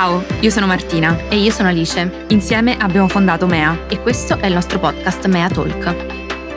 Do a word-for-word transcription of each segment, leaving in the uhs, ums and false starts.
Ciao, io sono Martina. E io sono Alice. Insieme abbiamo fondato Mea. E questo è il nostro podcast Mea Talk.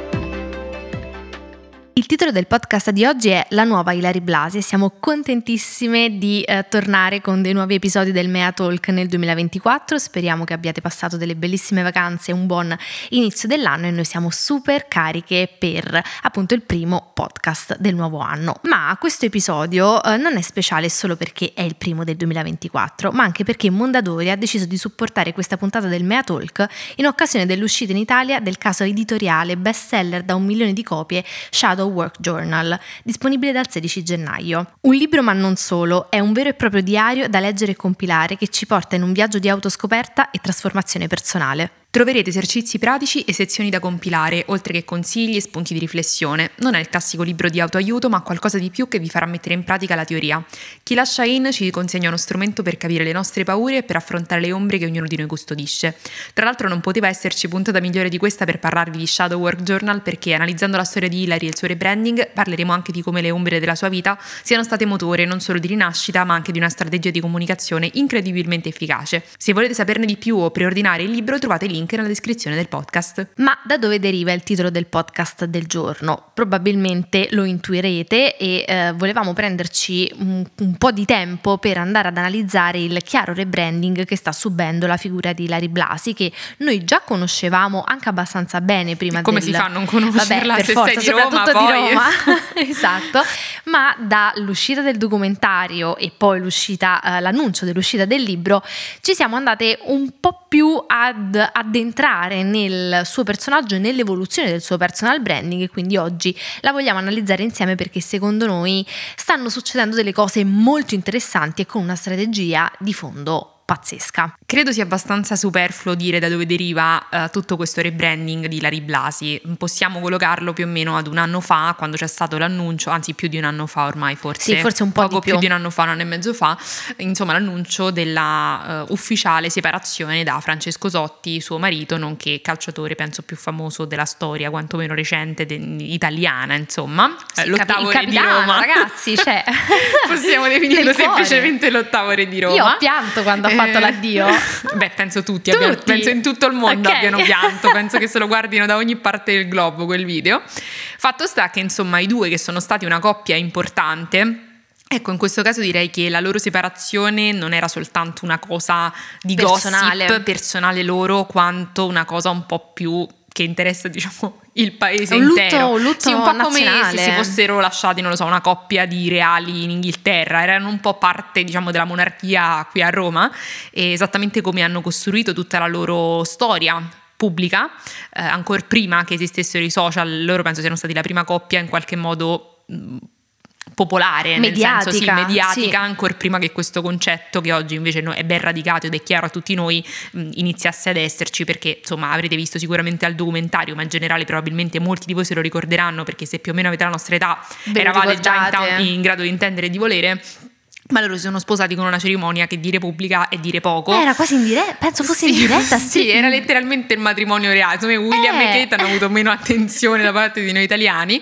Il titolo del podcast di oggi è La nuova Ilary Blasi e siamo contentissime di eh, tornare con dei nuovi episodi del Mea Talk nel duemilaventiquattro. Speriamo che abbiate passato delle bellissime vacanze e un buon inizio dell'anno e noi siamo super cariche per appunto il primo podcast del nuovo anno. Ma questo episodio eh, non è speciale solo perché è il primo del duemilaventiquattro, ma anche perché Mondadori ha deciso di supportare questa puntata del Mea Talk in occasione dell'uscita in Italia del caso editoriale bestseller da un milione di copie Shadow Work Journal, disponibile dal sedici gennaio. Un libro ma non solo, è un vero e proprio diario da leggere e compilare che ci porta in un viaggio di autoscoperta e trasformazione personale. Troverete esercizi pratici e sezioni da compilare, oltre che consigli e spunti di riflessione. Non è il classico libro di autoaiuto, ma qualcosa di più che vi farà mettere in pratica la teoria. Chi lascia in ci consegna uno strumento per capire le nostre paure e per affrontare le ombre che ognuno di noi custodisce. Tra l'altro non poteva esserci puntata migliore di questa per parlarvi di Shadow Work Journal, perché analizzando la storia di Ilary e il suo rebranding parleremo anche di come le ombre della sua vita siano state motore non solo di rinascita, ma anche di una strategia di comunicazione incredibilmente efficace. Se volete saperne di più o preordinare il libro, trovate il link nella descrizione del podcast. Ma da dove deriva il titolo del podcast del giorno? Probabilmente lo intuirete e eh, volevamo prenderci un, un po' di tempo per andare ad analizzare il chiaro rebranding che sta subendo la figura di Ilary Blasi, che noi già conoscevamo anche abbastanza bene prima come del... si fa a non conoscerla? Vabbè, per se forza, sei di Roma, soprattutto poi... di Roma. Esatto, ma dall'uscita del documentario e poi l'uscita, eh, l'annuncio dell'uscita del libro ci siamo andate un po' più ad addentrare nel suo personaggio e nell'evoluzione del suo personal branding, e quindi oggi la vogliamo analizzare insieme perché secondo noi stanno succedendo delle cose molto interessanti e con una strategia di fondo pazzesca. Credo sia abbastanza superfluo dire da dove deriva uh, tutto questo rebranding di Ilary Blasi. Possiamo collocarlo più o meno ad un anno fa, quando c'è stato l'annuncio, anzi più di un anno fa ormai, forse, sì, forse un po' poco di più. più di un anno fa, un anno e mezzo fa, insomma l'annuncio della uh, ufficiale separazione da Francesco Sotti, suo marito, nonché calciatore penso più famoso della storia, quantomeno recente, de- italiana, insomma, sì, l'ottavo capi- re di Roma. Ragazzi, cioè possiamo definirlo semplicemente l'ottavo re di Roma. Io ho pianto quando ha fatto l'addio. Beh, penso tutti, tutti. Abbiano, penso in tutto il mondo okay. abbiano pianto, penso che se lo guardino da ogni parte del globo quel video. Fatto sta che insomma i due, che sono stati una coppia importante, ecco, in questo caso direi che la loro separazione non era soltanto una cosa di personale. gossip personale loro, quanto una cosa un po' più che interessa, diciamo, il paese un lutto, intero. Un lutto sì, un po' nazionale. come se si fossero lasciati, non lo so, una coppia di reali in Inghilterra, erano un po' parte, diciamo, della monarchia qui a Roma, e esattamente come hanno costruito tutta la loro storia pubblica, eh, ancora prima che esistessero i social. Loro penso siano stati la prima coppia in qualche modo mh, popolare, mediatica, nel senso sì, mediatica, sì. ancora prima che questo concetto, che oggi invece è ben radicato ed è chiaro a tutti noi, mh, iniziasse ad esserci, perché insomma avrete visto sicuramente al documentario, ma in generale probabilmente molti di voi se lo ricorderanno, perché se più o meno avete la nostra età Ve eravate già ricordate. in, in grado di intendere e di volere. Ma loro si sono sposati con una cerimonia che dire pubblica è dire poco. Eh, era quasi in diretta, penso fosse sì, in diretta. Sì, sì, era letteralmente il matrimonio reale. Insomma, William eh. e Kate hanno avuto meno attenzione da parte di noi italiani,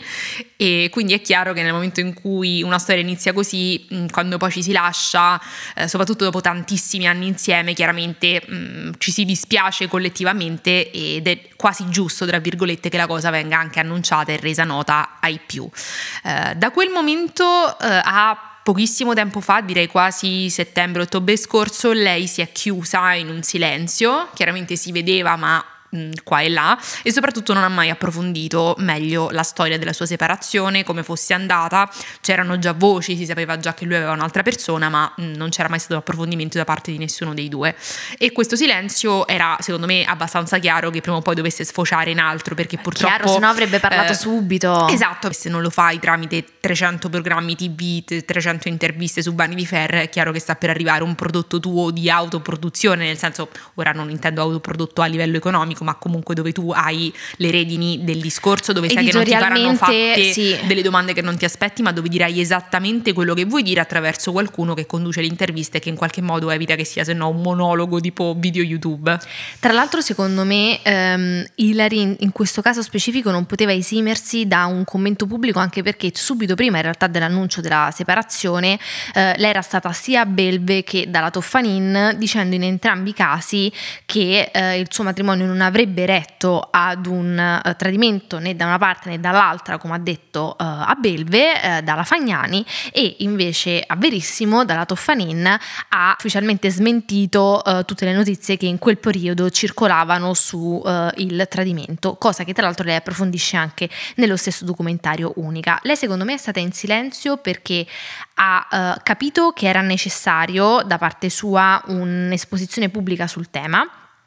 e quindi è chiaro che nel momento in cui una storia inizia così, quando poi ci si lascia, eh, soprattutto dopo tantissimi anni insieme, chiaramente mh, ci si dispiace collettivamente, ed è quasi giusto, tra virgolette, che la cosa venga anche annunciata e resa nota ai più. Eh, da quel momento eh, a pochissimo tempo fa, direi quasi settembre-ottobre scorso, lei si è chiusa in un silenzio, chiaramente si vedeva ma qua e là, e soprattutto non ha mai approfondito meglio la storia della sua separazione, come fosse andata. C'erano già voci, si sapeva già che lui aveva un'altra persona, ma non c'era mai stato un approfondimento da parte di nessuno dei due, e questo silenzio era secondo me abbastanza chiaro che prima o poi dovesse sfociare in altro, perché purtroppo chiaro, se no avrebbe parlato eh, subito. Esatto, se non lo fai tramite trecento programmi tivù, trecento interviste su Vanity di Fair, è chiaro che sta per arrivare un prodotto tuo di autoproduzione, nel senso, ora non intendo autoprodotto a livello economico, ma comunque dove tu hai le redini del discorso, dove sai che non ti faranno fatte sì. delle domande che non ti aspetti, ma dove dirai esattamente quello che vuoi dire attraverso qualcuno che conduce l'intervista e che in qualche modo evita che sia se no un monologo tipo video YouTube. Tra l'altro secondo me ehm, Hilary in questo caso specifico non poteva esimersi da un commento pubblico, anche perché subito prima in realtà dell'annuncio della separazione eh, lei era stata sia a Belve che dalla Toffanin dicendo in entrambi i casi che eh, il suo matrimonio non avrebbe retto ad un eh, tradimento né da una parte né dall'altra, come ha detto eh, a Belve eh, dalla Fagnani, e invece a Verissimo dalla Toffanin ha ufficialmente smentito eh, tutte le notizie che in quel periodo circolavano su eh, il tradimento, cosa che tra l'altro lei approfondisce anche nello stesso documentario Unica. Lei secondo me è stata in silenzio perché ha eh, capito che era necessario da parte sua un'esposizione pubblica sul tema,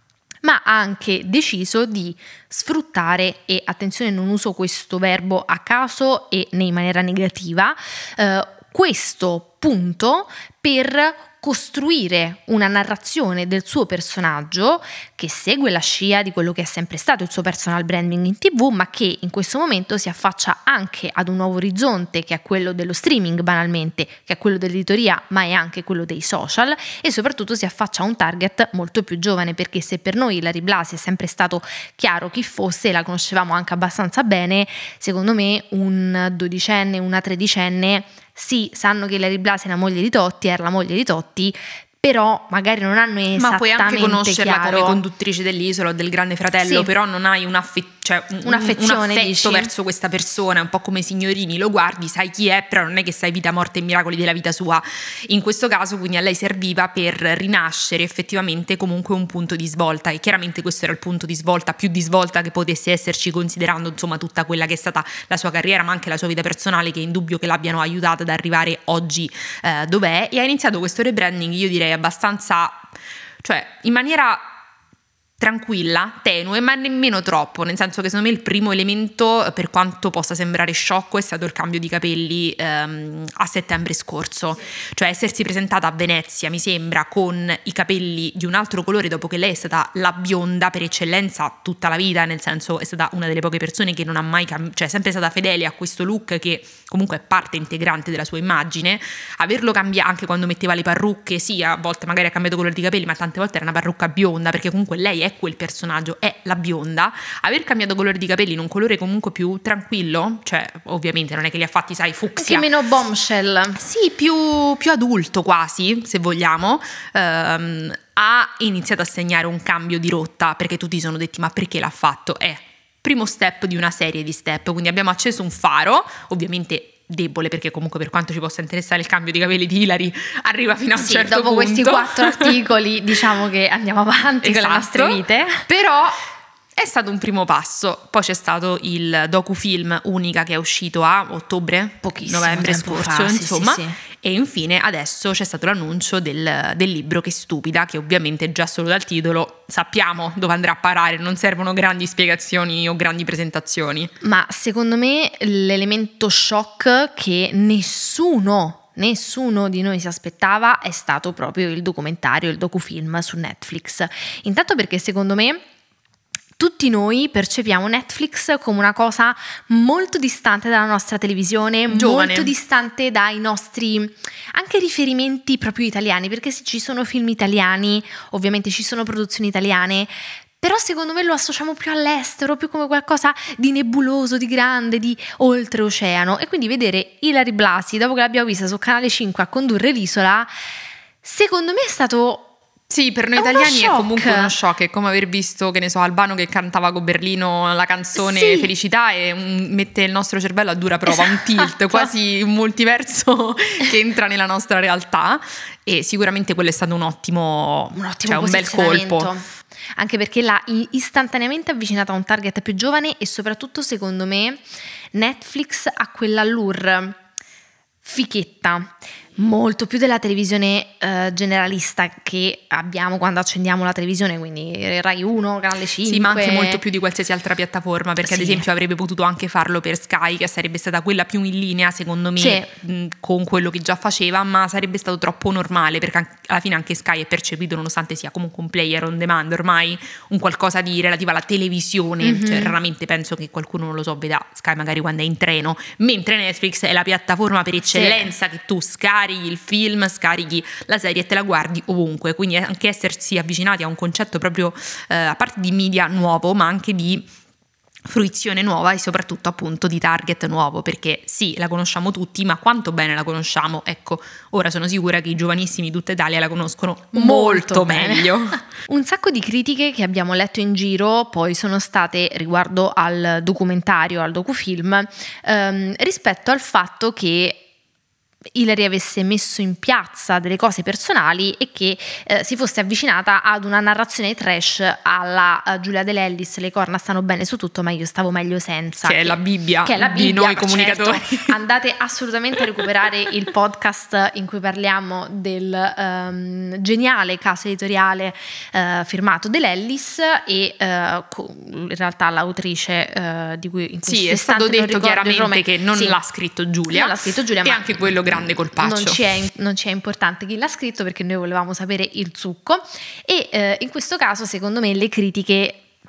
ma ha anche deciso di sfruttare, e attenzione non uso questo verbo a caso e né in maniera negativa, eh, questo punto per costruire una narrazione del suo personaggio che segue la scia di quello che è sempre stato il suo personal branding in tivù, ma che in questo momento si affaccia anche ad un nuovo orizzonte, che è quello dello streaming banalmente, che è quello dell'editoria, ma è anche quello dei social, e soprattutto si affaccia a un target molto più giovane, perché se per noi Hilary Blasi è sempre stato chiaro chi fosse, la conoscevamo anche abbastanza bene, secondo me un dodicenne, una tredicenne sì, sanno che Hilary Blasi è la moglie di Totti, era la moglie di Totti, però magari non hanno esattamente ma puoi anche conoscerla chiaro. come conduttrice dell'Isola o del Grande Fratello, sì. però non hai un, affe- cioè un, un'affezione, un affetto dici? verso questa persona, un po' come Signorini, lo guardi, sai chi è, però non è che sai vita, morte e miracoli della vita sua. In questo caso quindi a lei serviva per rinascere effettivamente comunque un punto di svolta, e chiaramente questo era il punto di svolta più di svolta che potesse esserci, considerando insomma tutta quella che è stata la sua carriera, ma anche la sua vita personale, che è indubbio che l'abbiano aiutata ad arrivare oggi eh, dov'è. E ha iniziato questo rebranding, io direi abbastanza, cioè in maniera tranquilla, tenue, ma nemmeno troppo, nel senso che secondo me il primo elemento, per quanto possa sembrare sciocco, è stato il cambio di capelli ehm, a settembre scorso, cioè essersi presentata a Venezia, mi sembra, con i capelli di un altro colore, dopo che lei è stata la bionda per eccellenza tutta la vita, nel senso è stata una delle poche persone che non ha mai cam- cioè è sempre stata fedele a questo look che comunque è parte integrante della sua immagine. Averlo cambiato anche quando metteva le parrucche, sì, a volte magari ha cambiato colore di capelli, ma tante volte era una parrucca bionda, perché comunque lei è quel personaggio, è la bionda. Aver cambiato colore di capelli in un colore comunque più tranquillo, cioè ovviamente non è che li ha fatti, sai, fucsia, anche meno bombshell, sì, più, più adulto quasi, se vogliamo, ehm, ha iniziato a segnare un cambio di rotta, perché tutti si sono detti ma perché l'ha fatto? È primo step di una serie di step, quindi abbiamo acceso un faro, ovviamente debole, perché comunque per quanto ci possa interessare il cambio di capelli di Hilary arriva fino a un sì, certo dopo punto. Questi quattro articoli diciamo che andiamo avanti esatto. con le nostre vite, però è stato un primo passo. Poi c'è stato il docufilm Unica che è uscito a ottobre, pochissimo novembre tempo scorso, fa, sì, insomma, sì, sì. E infine adesso c'è stato l'annuncio del, del libro Che stupida, che ovviamente già solo dal titolo sappiamo dove andrà a parare, non servono grandi spiegazioni o grandi presentazioni. Ma secondo me l'elemento shock che nessuno nessuno di noi si aspettava è stato proprio il documentario, il docufilm su Netflix. Intanto perché secondo me tutti noi percepiamo Netflix come una cosa molto distante dalla nostra televisione, giovane, molto distante dai nostri anche riferimenti proprio italiani, perché se ci sono film italiani, ovviamente ci sono produzioni italiane, però secondo me lo associamo più all'estero, più come qualcosa di nebuloso, di grande, di oltreoceano. E quindi vedere Hilary Blasi, dopo che l'abbiamo vista su Canale cinque a condurre l'Isola, secondo me è stato... Sì, per noi è italiani è comunque uno shock. shock, è come aver visto, che ne so, Albano che cantava con Berlino la canzone sì. Felicità e un, mette il nostro cervello a dura prova, esatto. un tilt, quasi un multiverso che entra nella nostra realtà, e sicuramente quello è stato un ottimo, un ottimo cioè un bel colpo. Anche perché l'ha istantaneamente avvicinata a un target più giovane, e soprattutto secondo me Netflix ha quell'allure fichetta, molto più della televisione eh, generalista che abbiamo quando accendiamo la televisione, quindi Rai uno, Canale cinque. Sì, ma anche molto più di qualsiasi altra piattaforma, perché sì. ad esempio avrebbe potuto anche farlo per Sky, che sarebbe stata quella più in linea secondo me sì. mh, con quello che già faceva, ma sarebbe stato troppo normale, perché alla fine anche Sky è percepito, nonostante sia comunque un player on demand ormai, un qualcosa di relativo alla televisione, mm-hmm. cioè raramente penso che qualcuno, non lo so, veda Sky magari quando è in treno, mentre Netflix è la piattaforma per eccellenza, sì. che tu scarichi il film, scarichi la serie e te la guardi ovunque, quindi anche essersi avvicinati a un concetto proprio eh, a parte di media nuovo, ma anche di fruizione nuova e soprattutto appunto di target nuovo, perché sì, la conosciamo tutti, ma quanto bene la conosciamo? Ecco, ora sono sicura che i giovanissimi di tutta Italia la conoscono molto, molto meglio. Un sacco di critiche che abbiamo letto in giro poi sono state riguardo al documentario, al docufilm, ehm, rispetto al fatto che Hilary avesse messo in piazza delle cose personali e che eh, si fosse avvicinata ad una narrazione trash alla uh, Giulia De Lellis, le corna stanno bene su tutto ma io stavo meglio senza, che, che è la Bibbia, che è la Bibbia di noi comunicatori. Certo. Andate assolutamente a recuperare il podcast in cui parliamo del um, geniale caso editoriale uh, firmato De Lellis e uh, in realtà l'autrice uh, di cui in sì, è stato detto chiaramente che non sì. l'ha scritto Giulia, non l'ha scritto Giulia e ma anche quello grande colpaccio. Non ci, è, non ci è importante chi l'ha scritto perché noi volevamo sapere il succo e eh, in questo caso secondo me le critiche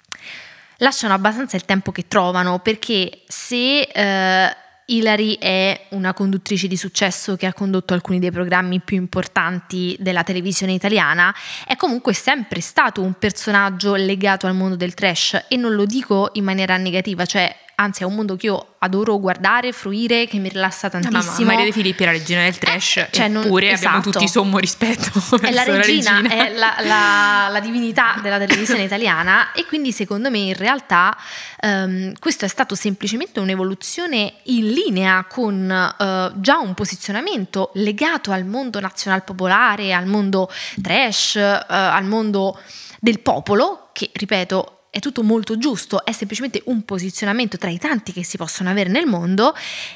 lasciano abbastanza il tempo che trovano, perché se eh, Hilary è una conduttrice di successo che ha condotto alcuni dei programmi più importanti della televisione italiana, è comunque sempre stato un personaggio legato al mondo del trash, e non lo dico in maniera negativa, cioè anzi è un mondo che io adoro guardare, fruire, che mi rilassa tantissimo. Ma Maria De Filippi è la regina del trash, eh, cioè eppure non, esatto. abbiamo tutti sommo rispetto è la regina, la regina. È la, la, la divinità della televisione italiana, e quindi secondo me in realtà um, questo è stato semplicemente un'evoluzione in linea con uh, già un posizionamento legato al mondo nazionalpopolare, al mondo trash, uh, al mondo del popolo, che ripeto è tutto molto giusto, è semplicemente un posizionamento tra i tanti che si possono avere nel mondo,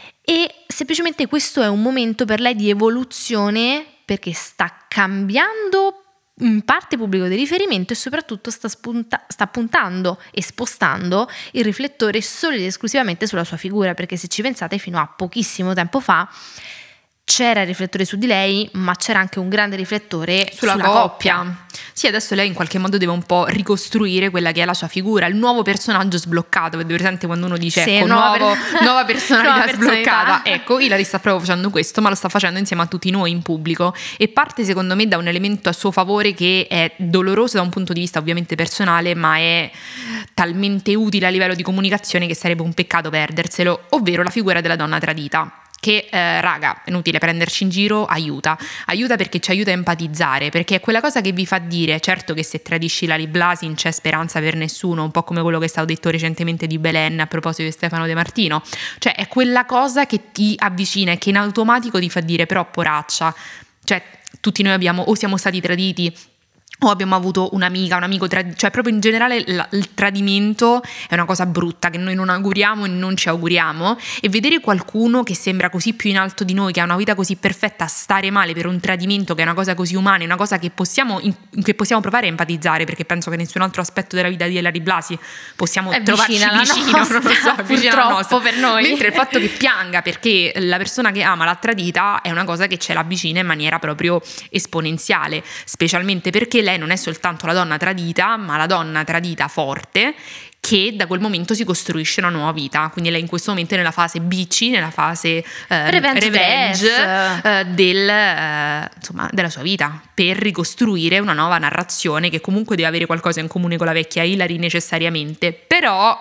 e semplicemente questo è un momento per lei di evoluzione, perché sta cambiando in parte pubblico di riferimento e soprattutto sta, spunta- sta puntando e spostando il riflettore solo ed esclusivamente sulla sua figura, perché se ci pensate fino a pochissimo tempo fa c'era il riflettore su di lei, ma c'era anche un grande riflettore sulla, sulla coppia. coppia. Sì, adesso lei in qualche modo deve un po' ricostruire quella che è la sua figura, il nuovo personaggio sbloccato. Avete presente quando uno dice sì, ecco, nuova, nuovo, per... nuova personalità nuova sbloccata? Personalità. Ecco, Hilary sta proprio facendo questo, ma lo sta facendo insieme a tutti noi in pubblico, e parte secondo me da un elemento a suo favore che è doloroso da un punto di vista ovviamente personale, ma è talmente utile a livello di comunicazione che sarebbe un peccato perderselo, ovvero la figura della donna tradita. Che eh, raga, è inutile prenderci in giro, aiuta aiuta perché ci aiuta a empatizzare, perché è quella cosa che vi fa dire, certo che se tradisci Hilary Blasi non c'è speranza per nessuno, un po' come quello che è stato detto recentemente di Belen a proposito di Stefano De Martino, cioè è quella cosa che ti avvicina e che in automatico ti fa dire però poraccia, cioè tutti noi abbiamo o siamo stati traditi o abbiamo avuto un'amica, un amico tradito, cioè proprio in generale la, il tradimento è una cosa brutta che noi non auguriamo e non ci auguriamo, e vedere qualcuno che sembra così più in alto di noi, che ha una vita così perfetta, stare male per un tradimento che è una cosa così umana, è una cosa che possiamo, in, che possiamo provare a empatizzare, perché penso che nessun altro aspetto della vita di Hilary Blasi possiamo è trovarci vicino, vicino nostra, non lo so, purtroppo per noi, mentre il fatto che pianga perché la persona che ama l'ha tradita è una cosa che ce l'avvicina in maniera proprio esponenziale, specialmente perché lei non è soltanto la donna tradita, ma la donna tradita forte, che da quel momento si costruisce una nuova vita. Quindi lei in questo momento è nella fase bici, nella fase eh, revenge, revenge eh, del, eh, insomma, della sua vita, per ricostruire una nuova narrazione che comunque deve avere qualcosa in comune con la vecchia Hilary necessariamente, però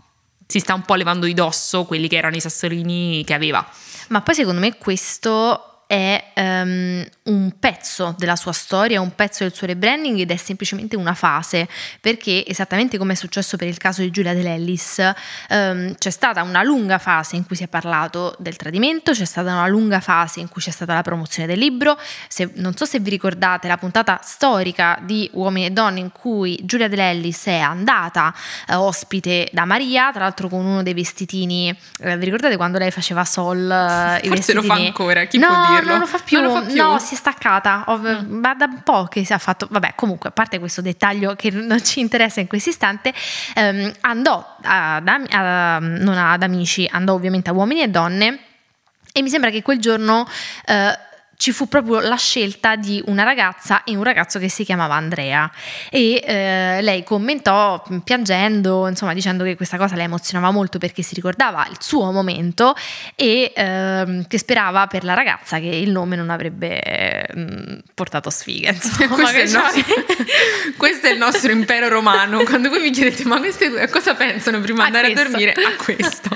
si sta un po' levando di dosso quelli che erano i sassolini che aveva. Ma poi secondo me questo è um, un pezzo della sua storia, un pezzo del suo rebranding, ed è semplicemente una fase, perché esattamente come è successo per il caso di Giulia De Lellis, um, c'è stata una lunga fase in cui si è parlato del tradimento, c'è stata una lunga fase in cui c'è stata la promozione del libro. Se, non so se vi ricordate la puntata storica di Uomini e Donne in cui Giulia De Lellis è andata eh, ospite da Maria, tra l'altro con uno dei vestitini, eh, vi ricordate quando lei faceva Sol eh, i forse vestitini? Lo fa ancora, chi no, può dirlo? farlo. non lo fa più, non lo fa più. No, si è staccata, Ho, Mm. ma da un po' che si è fatto, vabbè, comunque a parte questo dettaglio che non ci interessa in questo istante, ehm, andò ad, am- a, non ad amici, andò ovviamente a Uomini e Donne, e mi sembra che quel giorno eh, ci fu proprio la scelta di una ragazza e un ragazzo che si chiamava Andrea, e eh, lei commentò piangendo, insomma, dicendo che questa cosa la emozionava molto perché si ricordava il suo momento e ehm, che sperava per la ragazza che il nome non avrebbe mh, portato sfiga, insomma. questo, è il Che nostro, cioè- questo è il nostro impero romano. Quando voi mi chiedete ma queste due a cosa pensano prima di A andare a questo. dormire, a questo.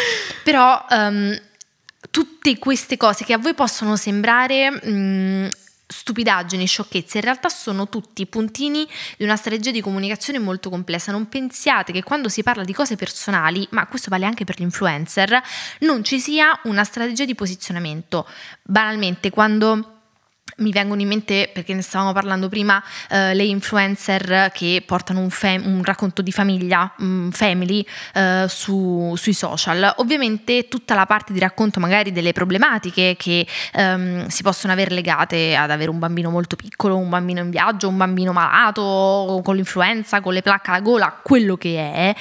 Però ehm, tutte queste cose che a voi possono sembrare mh, stupidaggini, sciocchezze, in realtà sono tutti puntini di una strategia di comunicazione molto complessa. Non pensiate che quando si parla di cose personali, ma questo vale anche per gli influencer, non ci sia una strategia di posizionamento. Banalmente, quando mi vengono in mente, perché ne stavamo parlando prima, eh, le influencer che portano un, fam- un racconto di famiglia, un family, eh, su- sui social. Ovviamente tutta la parte di racconto magari delle problematiche che ehm, si possono avere legate ad avere un bambino molto piccolo, un bambino in viaggio, un bambino malato, con l'influenza, con le placche alla gola, quello che è,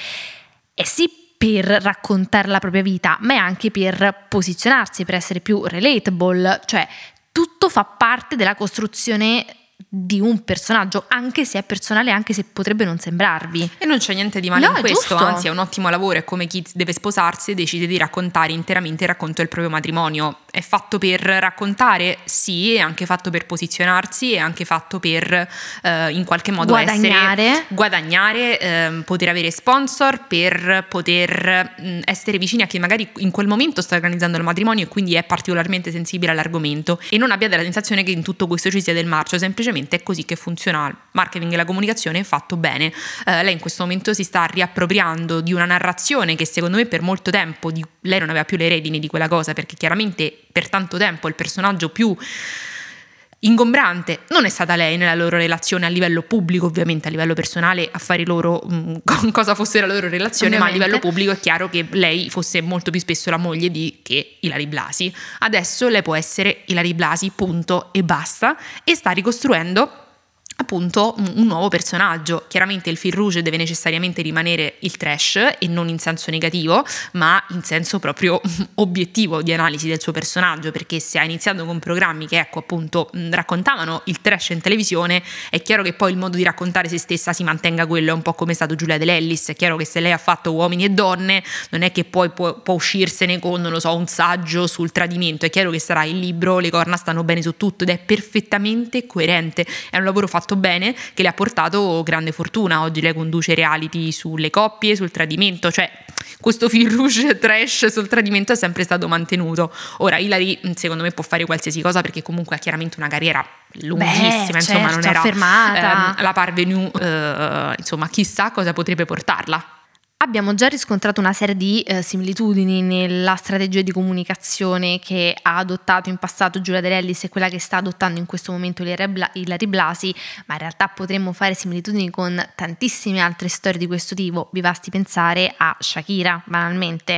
è sì per raccontare la propria vita, ma è anche per posizionarsi, per essere più relatable, cioè tutto fa parte della costruzione di un personaggio, anche se è personale, anche se potrebbe non sembrarvi. E non c'è niente di male No, in è questo, giusto. anzi è un ottimo lavoro. È come chi deve sposarsi e decide di raccontare interamente il racconto del proprio matrimonio. È fatto per raccontare, sì, è anche fatto per posizionarsi, è anche fatto per eh, in qualche modo Guadagnare. essere guadagnare, ehm, poter avere sponsor, per poter mh, essere vicini a chi magari in quel momento sta organizzando il matrimonio e quindi è particolarmente sensibile all'argomento, e non abbiate la sensazione che in tutto questo ci sia del marcio. Semplicemente è così che funziona il marketing e la comunicazione fatto bene. Eh, lei in questo momento si sta riappropriando di una narrazione che secondo me per molto tempo di, lei non aveva più le redini di quella cosa, perché chiaramente per tanto tempo il personaggio più ingombrante non è stata lei nella loro relazione a livello pubblico. Ovviamente a livello personale affari loro mh, con cosa fosse la loro relazione, Ovviamente. ma a livello pubblico è chiaro che lei fosse molto più spesso la moglie di che Ilary Blasi. Adesso lei può essere Ilary Blasi, punto e basta, e sta ricostruendo appunto un nuovo personaggio. Chiaramente il fil rouge deve necessariamente rimanere il trash, e non in senso negativo ma in senso proprio obiettivo di analisi del suo personaggio, perché se ha iniziato con programmi che ecco appunto raccontavano il trash in televisione, è chiaro che poi il modo di raccontare se stessa si mantenga quello. È un po' come è stato Giulia De Lellis. È chiaro che se lei ha fatto Uomini e Donne non è che poi può, può uscirsene con, non lo so, un saggio sul tradimento. È chiaro che sarà il libro Le corna stanno bene su tutto, ed è perfettamente coerente. È un lavoro fatto bene che le ha portato grande fortuna. Oggi lei conduce reality sulle coppie, sul tradimento, cioè questo fil rouge trash sul tradimento è sempre stato mantenuto. Ora Ilary secondo me può fare qualsiasi cosa, perché comunque ha chiaramente una carriera lunghissima. Beh, insomma certo, non era affermata. ehm, la parvenue, eh, insomma chissà cosa potrebbe portarla. Abbiamo già riscontrato una serie di eh, similitudini nella strategia di comunicazione che ha adottato in passato Giulia De Lellis e quella che sta adottando in questo momento Ilary Blasi, ma in realtà potremmo fare similitudini con tantissime altre storie di questo tipo. Vi basti pensare a Shakira, banalmente.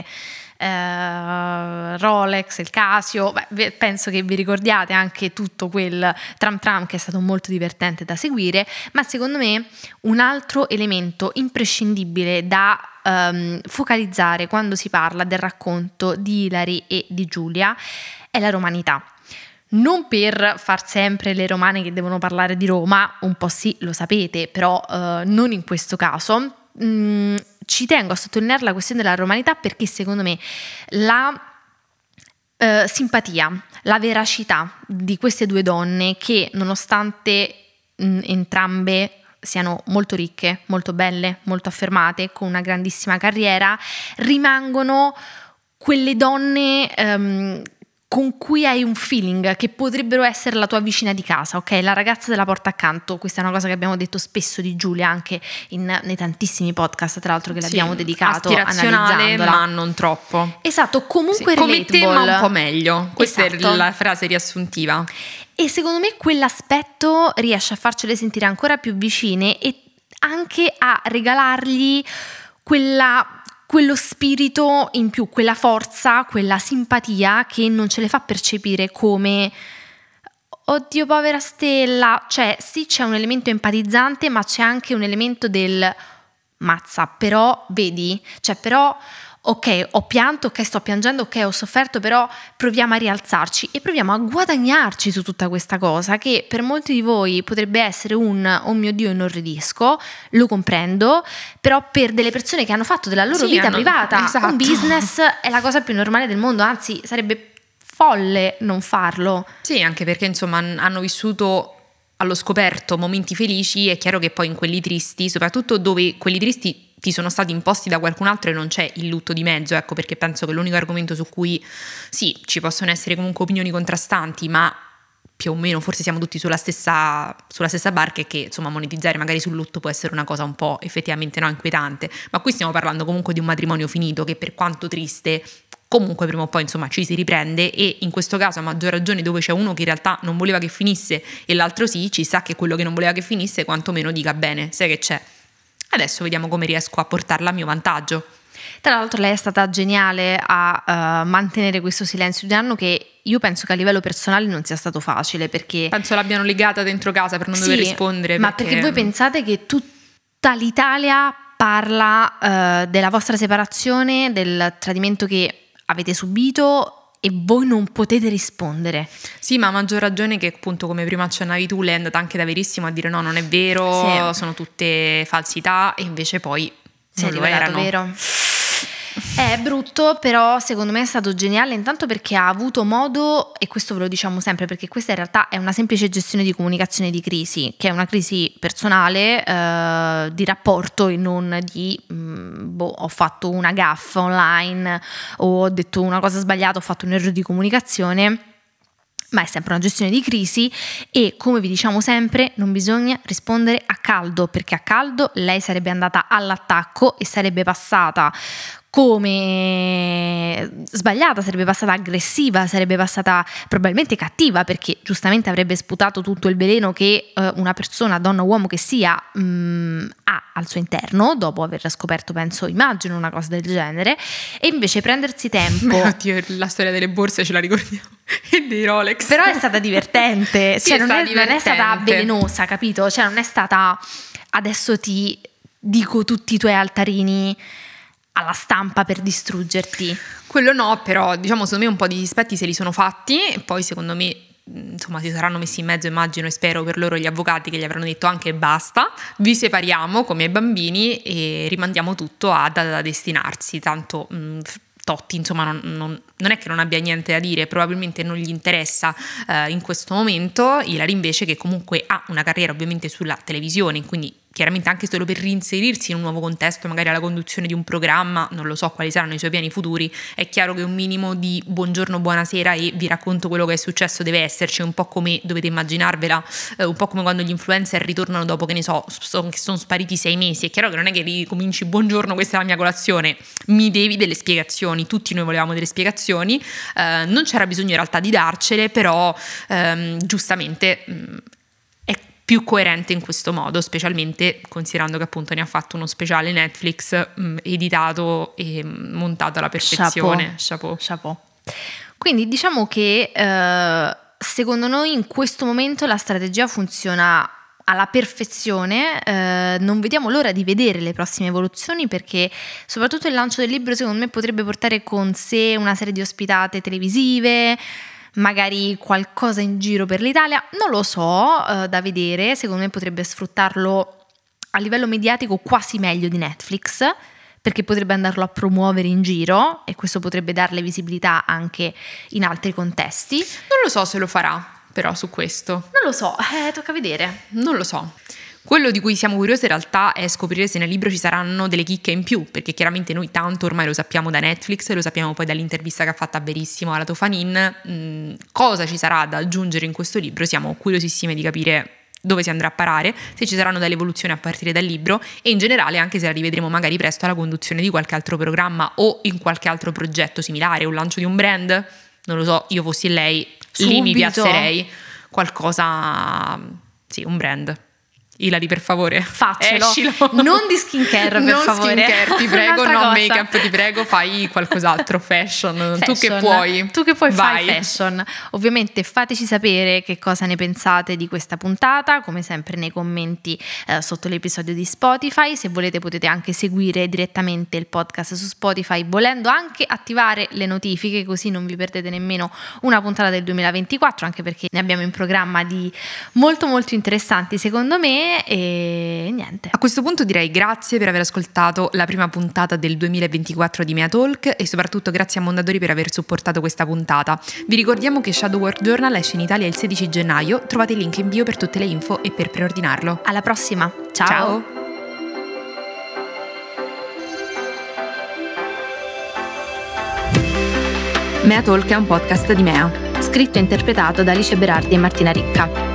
Uh, Rolex, il Casio. Beh, penso che vi ricordiate anche tutto quel tram tram che è stato molto divertente da seguire, ma secondo me un altro elemento imprescindibile da um, focalizzare quando si parla del racconto di Ilary e di Giulia è la romanità. Non per far sempre le romane che devono parlare di Roma, un po' sì, lo sapete, però uh, non in questo caso. Mm, ci tengo a sottolineare la questione della romanità perché secondo me la eh, simpatia, la veracità di queste due donne, che nonostante mh, entrambe siano molto ricche, molto belle, molto affermate, con una grandissima carriera, rimangono quelle donne ehm, con cui hai un feeling, che potrebbero essere la tua vicina di casa, ok? La ragazza della porta accanto. Questa è una cosa che abbiamo detto spesso di Giulia anche in, nei tantissimi podcast, tra l'altro, che sì, l'abbiamo dedicato, aspirazionale analizzandola. ma non troppo. Esatto, comunque sì, come te ma un po' meglio. Questa esatto. è la frase riassuntiva. E secondo me quell'aspetto riesce a farcele sentire ancora più vicine e anche a regalargli quella quello spirito in più, quella forza, quella simpatia che non ce le fa percepire come oddio povera Stella, cioè sì c'è un elemento empatizzante ma c'è anche un elemento del mazza, però vedi, cioè però ok ho pianto, ok sto piangendo, ok ho sofferto, però proviamo a rialzarci e proviamo a guadagnarci su tutta questa cosa che per molti di voi potrebbe essere un oh mio Dio inorridisco, lo comprendo, però per delle persone che hanno fatto della loro Sì, vita hanno- privata esatto. un business è la cosa più normale del mondo, anzi sarebbe folle non farlo. Sì, anche perché insomma han- hanno vissuto allo scoperto momenti felici, è chiaro che poi in quelli tristi, soprattutto dove quelli tristi ti sono stati imposti da qualcun altro e non c'è il lutto di mezzo, ecco perché penso che l'unico argomento su cui sì, ci possono essere comunque opinioni contrastanti, ma più o meno forse siamo tutti sulla stessa, sulla stessa barca e che insomma monetizzare magari sul lutto può essere una cosa un po' effettivamente no, inquietante, ma qui stiamo parlando comunque di un matrimonio finito che per quanto triste comunque prima o poi insomma ci si riprende e in questo caso a maggior ragione dove c'è uno che in realtà non voleva che finisse e l'altro sì, ci sa che quello che non voleva che finisse quantomeno dica bene, sai che c'è. Adesso vediamo come riesco a portarla a mio vantaggio. Tra l'altro lei è stata geniale a uh, mantenere questo silenzio di anno che io penso che a livello personale non sia stato facile perché Penso l'abbiano legata dentro casa per non sì, dover rispondere. ma perché... perché voi pensate che tutta l'Italia parla uh, della vostra separazione, del tradimento che avete subito e voi non potete rispondere. Sì, ma a maggior ragione che appunto come prima accennavi tu lei è andata anche da verissimo a dire no, non è vero, sì. Sono tutte falsità e invece poi non lo erano. Vero. È brutto, però secondo me è stato geniale intanto perché ha avuto modo, e questo ve lo diciamo sempre perché questa in realtà è una semplice gestione di comunicazione di crisi, che è una crisi personale, eh, di rapporto e non di mh, boh, ho fatto una gaffa online o ho detto una cosa sbagliata, ho fatto un errore di comunicazione. Ma è sempre una gestione di crisi e come vi diciamo sempre non bisogna rispondere a caldo perché a caldo lei sarebbe andata all'attacco e sarebbe passata come sbagliata, sarebbe passata aggressiva, sarebbe passata probabilmente cattiva perché giustamente avrebbe sputato tutto il veleno che eh, una persona, donna o uomo che sia, mh, ha al suo interno dopo aver scoperto, penso, immagino una cosa del genere e invece prendersi tempo. Beh, oddio, la storia delle borse ce la ricordiamo e dei Rolex. Però è stata divertente, sì, cioè è non, stata è, divertente. non è stata velenosa, capito? Cioè non è stata adesso ti dico tutti i tuoi altarini alla stampa per distruggerti. Quello no, però diciamo secondo me un po' di dispetti se li sono fatti e poi secondo me insomma si saranno messi in mezzo, immagino e spero per loro gli avvocati che gli avranno detto anche basta, vi separiamo come ai bambini e rimandiamo tutto a da, da destinarsi, tanto mh, Totti insomma non, non, non è che non abbia niente da dire, probabilmente non gli interessa eh, in questo momento. Ilari invece che comunque ha una carriera ovviamente sulla televisione, quindi chiaramente anche solo per reinserirsi in un nuovo contesto, magari alla conduzione di un programma, non lo so quali saranno i suoi piani futuri, è chiaro che un minimo di buongiorno, buonasera e vi racconto quello che è successo deve esserci, un po' come dovete immaginarvela, eh, un po' come quando gli influencer ritornano dopo che ne so, so che sono spariti sei mesi, è chiaro che non è che ricominci buongiorno, questa è la mia colazione, mi devi delle spiegazioni, tutti noi volevamo delle spiegazioni, eh, non c'era bisogno in realtà di darcele, però ehm, giustamente mh, più coerente in questo modo, specialmente considerando che appunto ne ha fatto uno speciale Netflix mh, editato e montato alla perfezione. Chapeau. Chapeau. Quindi diciamo che eh, secondo noi in questo momento la strategia funziona alla perfezione, eh, non vediamo l'ora di vedere le prossime evoluzioni perché soprattutto il lancio del libro secondo me potrebbe portare con sé una serie di ospitate televisive, magari qualcosa in giro per l'Italia, non lo so, eh, da vedere, secondo me potrebbe sfruttarlo a livello mediatico quasi meglio di Netflix, perché potrebbe andarlo a promuovere in giro e questo potrebbe darle visibilità anche in altri contesti. Non lo so se lo farà, però su questo. Non lo so, eh, tocca vedere. Non lo so. Quello di cui siamo curiosi in realtà è scoprire se nel libro ci saranno delle chicche in più, perché chiaramente noi tanto ormai lo sappiamo da Netflix, lo sappiamo poi dall'intervista che ha fatto a Verissimo alla Tofanin, mh, cosa ci sarà da aggiungere in questo libro, siamo curiosissime di capire dove si andrà a parare, se ci saranno delle evoluzioni a partire dal libro e in generale anche se la rivedremo magari presto alla conduzione di qualche altro programma o in qualche altro progetto similare, un lancio di un brand, non lo so, io fossi lei, Subito. Lì mi piazzerei qualcosa, sì, un brand. Ilari, per favore, faccelo. Escilo. Non di skincare, per non favore. Non skincare, ti prego, Un'altra no cosa. make-up, ti prego, fai qualcos'altro, fashion. fashion. Tu che puoi. Tu che puoi Vai. fai fashion. Ovviamente fateci sapere che cosa ne pensate di questa puntata, come sempre nei commenti eh, sotto l'episodio di Spotify. Se volete potete anche seguire direttamente il podcast su Spotify, volendo anche attivare le notifiche, così non vi perdete nemmeno una puntata del duemilaventiquattro, anche perché ne abbiamo in programma di molto molto interessanti secondo me. E niente, a questo punto direi grazie per aver ascoltato la prima puntata del duemilaventiquattro di Mea Talk e soprattutto grazie a Mondadori per aver supportato questa puntata. Vi ricordiamo che Shadow Work Journal esce in Italia il sedici gennaio, trovate il link in bio per tutte le info e per preordinarlo. Alla prossima, ciao! Ciao. Mea Talk è un podcast di Mea, scritto e interpretato da Alice Berardi e Martina Ricca.